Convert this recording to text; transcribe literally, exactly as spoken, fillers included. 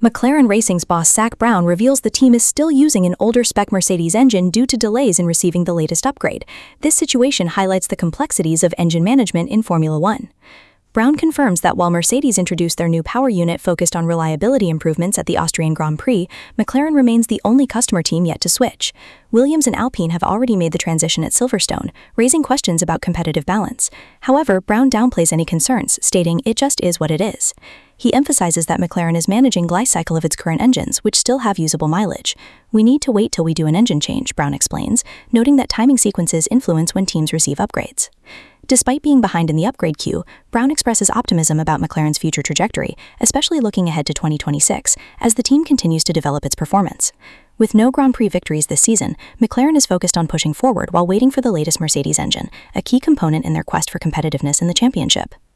McLaren Racing's boss Zak Brown reveals the team is still using an older spec Mercedes engine due to delays in receiving the latest upgrade. This situation highlights the complexities of engine management in Formula One. Brown confirms that while Mercedes introduced their new power unit focused on reliability improvements at the Austrian Grand Prix, McLaren remains the only customer team yet to switch. Williams and Alpine have already made the transition at Silverstone, raising questions about competitive balance. However, Brown downplays any concerns, stating it just is what it is. He emphasizes that McLaren is managing life cycle of its current engines, which still have usable mileage. We need to wait till we do an engine change, Brown explains, noting that timing sequences influence when teams receive upgrades. Despite being behind in the upgrade queue, Brown expresses optimism about McLaren's future trajectory, especially looking ahead to twenty twenty-six, as the team continues to develop its performance. With no Grand Prix victories this season, McLaren is focused on pushing forward while waiting for the latest Mercedes engine, a key component in their quest for competitiveness in the championship.